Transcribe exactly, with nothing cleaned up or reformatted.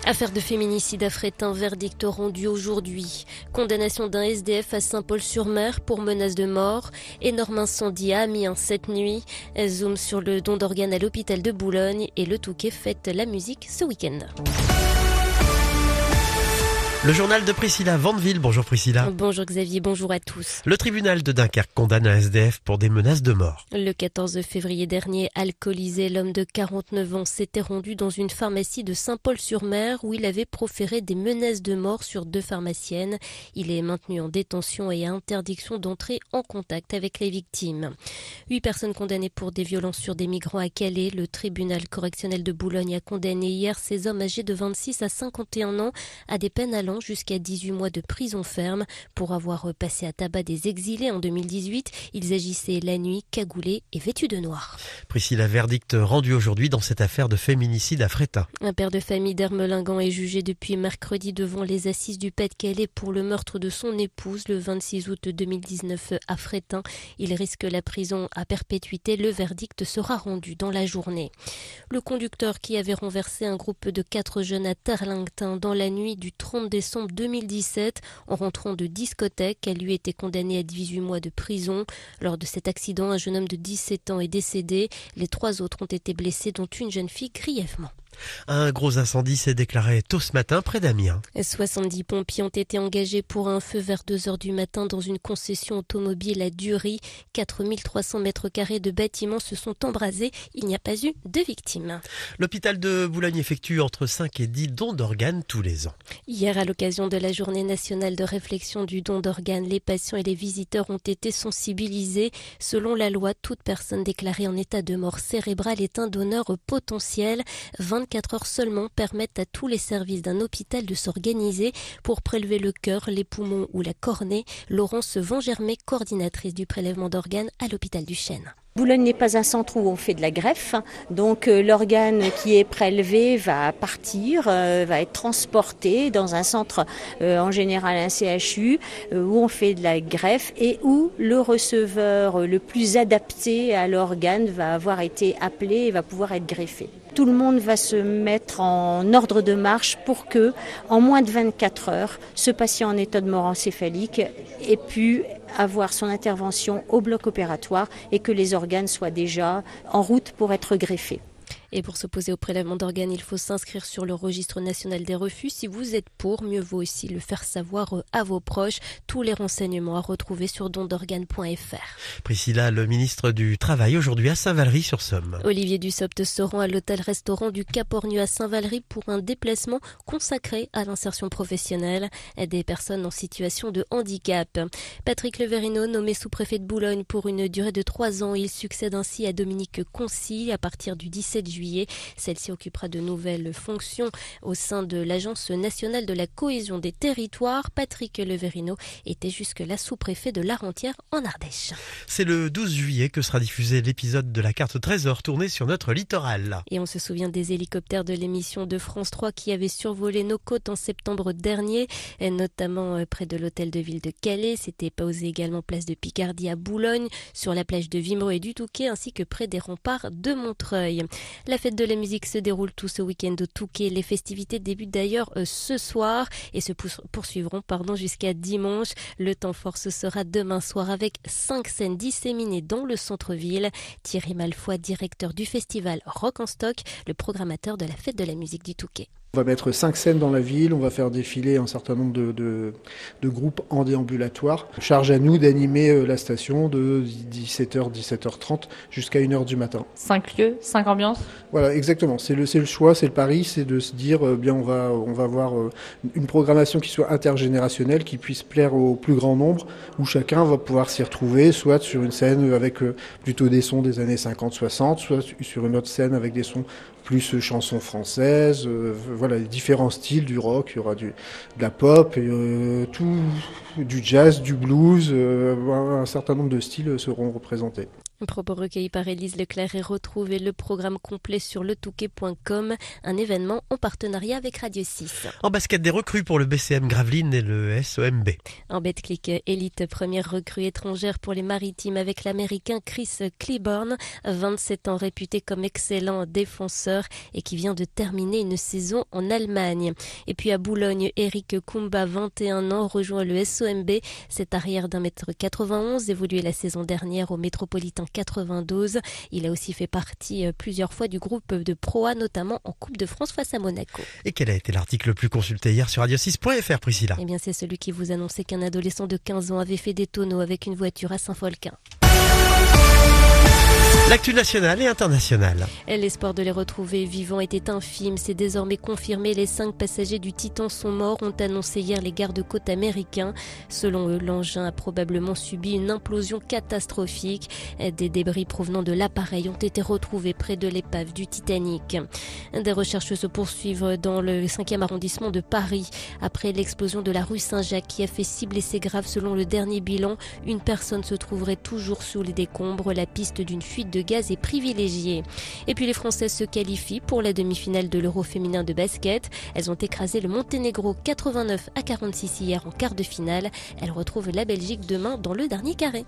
Affaire de féminicide à Fréthun, verdict rendu aujourd'hui. Condamnation d'un S D F à Saint-Paul-sur-Mer pour menace de mort. Énorme incendie à Amiens cette nuit. Zoom sur le don d'organes à l'hôpital de Boulogne et le Touquet fête la musique ce week-end. Le journal de Priscilla Vandeville. Bonjour Priscilla. Bonjour Xavier, bonjour à tous. Le tribunal de Dunkerque condamne un S D F pour des menaces de mort. Le quatorze février dernier, alcoolisé, l'homme de quarante-neuf ans s'était rendu dans une pharmacie de Saint-Paul-sur-Mer où il avait proféré des menaces de mort sur deux pharmaciennes. Il est maintenu en détention et à interdiction d'entrer en contact avec les victimes. Huit personnes condamnées pour des violences sur des migrants à Calais. Le tribunal correctionnel de Boulogne a condamné hier ces hommes âgés de vingt-six à cinquante et un ans à des peines allant jusqu'à dix-huit mois de prison ferme pour avoir passé à tabac des exilés en deux mille dix-huit. Ils agissaient la nuit, cagoulés et vêtus de noir. Priscilla, verdict rendu aujourd'hui dans cette affaire de féminicide à Fréthun. Un père de famille d'Ermelingan est jugé depuis mercredi devant les assises du Pas-de-Calais pour le meurtre de son épouse le vingt-six août deux mille dix-neuf à Fréthun. Il risque la prison à perpétuité. Le verdict sera rendu dans la journée. Le conducteur qui avait renversé un groupe de quatre jeunes à Terlington dans la nuit du trente décembre deux mille dix-sept en rentrant de discothèque a lui été condamné à dix-huit mois de prison. Lors de cet accident, un jeune homme de dix-sept ans est décédé. Les trois autres ont été blessés, dont une jeune fille grièvement. Un gros incendie s'est déclaré tôt ce matin près d'Amiens. soixante-dix pompiers ont été engagés pour un feu vers deux heures du matin dans une concession automobile à Dury. quatre mille trois cents mètres carrés de bâtiments se sont embrasés. Il n'y a pas eu de victimes. L'hôpital de Boulogne effectue entre cinq et dix dons d'organes tous les ans. Hier, à l'occasion de la journée nationale de réflexion du don d'organes, les patients et les visiteurs ont été sensibilisés. Selon la loi, toute personne déclarée en état de mort cérébrale est un donneur potentiel. vingt-quatre heures seulement permettent à tous les services d'un hôpital de s'organiser pour prélever le cœur, les poumons ou la cornée. Laurence Vangermet, coordinatrice du prélèvement d'organes à l'hôpital du Chêne. Boulogne n'est pas un centre où on fait de la greffe, donc euh, l'organe qui est prélevé va partir, euh, va être transporté dans un centre, euh, en général un C H U, euh, où on fait de la greffe et où le receveur euh, le plus adapté à l'organe va avoir été appelé et va pouvoir être greffé. Tout le monde va se mettre en ordre de marche pour que, en moins de vingt-quatre heures, ce patient en état de mort encéphalique ait pu avoir son intervention au bloc opératoire et que les organes soient déjà en route pour être greffés. Et pour s'opposer au prélèvement d'organes, il faut s'inscrire sur le registre national des refus. Si vous êtes pour, mieux vaut aussi le faire savoir à vos proches. Tous les renseignements à retrouver sur don d'organes point f r. Priscilla, le ministre du Travail aujourd'hui à Saint-Valery-sur-Somme. Olivier Dussopt se rend à l'hôtel-restaurant du Cap-Ornu à Saint-Valery pour un déplacement consacré à l'insertion professionnelle des personnes en situation de handicap. Patrick Leverino, nommé sous-préfet de Boulogne pour une durée de trois ans, il succède ainsi à Dominique Concy à partir du dix-sept juillet. Celle-ci occupera de nouvelles fonctions au sein de l'Agence nationale de la cohésion des territoires. Patrick Leverino était jusque-là sous-préfet de l'Arrentière en Ardèche. C'est le douze juillet que sera diffusé l'épisode de la carte Trésor tourné sur notre littoral. Et on se souvient des hélicoptères de l'émission de France trois qui avaient survolé nos côtes en septembre dernier, et notamment près de l'hôtel de ville de Calais. C'était posé également place de Picardie à Boulogne, sur la plage de Wimereux et du Touquet, ainsi que près des remparts de Montreuil. La fête de la musique se déroule tout ce week-end au Touquet. Les festivités débutent d'ailleurs euh, ce soir et se poursuivront pardon, jusqu'à dimanche. Le temps fort ce sera demain soir avec cinq scènes disséminées dans le centre-ville. Thierry Malfoy, directeur du festival Rock en Stock, le programmateur de la fête de la musique du Touquet. On va mettre cinq scènes dans la ville, on va faire défiler un certain nombre de, de, de groupes en déambulatoire. Charge à nous d'animer la station de dix-sept heures, dix-sept heures trente jusqu'à une heure du matin. Cinq lieux, cinq ambiances. Voilà, exactement. C'est le, c'est le choix, c'est le pari, c'est de se dire, euh, bien, on va, on va avoir euh, une programmation qui soit intergénérationnelle, qui puisse plaire au plus grand nombre, où chacun va pouvoir s'y retrouver, soit sur une scène avec euh, plutôt des sons des années cinquante soixante, soit sur une autre scène avec des sons plus chansons françaises, euh, voilà, les différents styles du rock, il y aura du, de la pop, et euh, tout, du jazz, du blues, euh, un certain nombre de styles seront représentés. Un propos recueilli par Élise Leclerc et retrouvez le programme complet sur le touquet point com, un événement en partenariat avec Radio six. En basket, des recrues pour le B C M Gravelines et le S O M B. En Betclic Elite, première recrue étrangère pour les Maritimes avec l'Américain Chris Cleburne, vingt-sept ans, réputé comme excellent défenseur et qui vient de terminer une saison en Allemagne. Et puis à Boulogne, Eric Kumba, vingt et un ans, rejoint le S O M B. Cet arrière d'un mètre quatre-vingt-onze, évolué la saison dernière au Métropolitain quatre-vingt-douze. Il a aussi fait partie plusieurs fois du groupe de Pro A, notamment en Coupe de France face à Monaco. Et quel a été l'article le plus consulté hier sur radio six point f r, Priscilla? Eh bien, c'est celui qui vous annonçait qu'un adolescent de quinze ans avait fait des tonneaux avec une voiture à Saint-Folquin. L'actu nationale et internationale. L'espoir de les retrouver vivants était infime. C'est désormais confirmé. Les cinq passagers du Titan sont morts, ont annoncé hier les gardes-côtes américains. Selon eux, l'engin a probablement subi une implosion catastrophique. Des débris provenant de l'appareil ont été retrouvés près de l'épave du Titanic. Des recherches se poursuivent dans le cinquième arrondissement de Paris après l'explosion de la rue Saint-Jacques qui a fait six blessés graves. Selon le dernier bilan, une personne se trouverait toujours sous les décombres. La piste d'une fuite de gaz est privilégiée. Et puis les Françaises se qualifient pour la demi-finale de l'Euro féminin de basket. Elles ont écrasé le Monténégro quatre-vingt-neuf à quarante-six hier en quart de finale. Elles retrouvent la Belgique demain dans le dernier carré.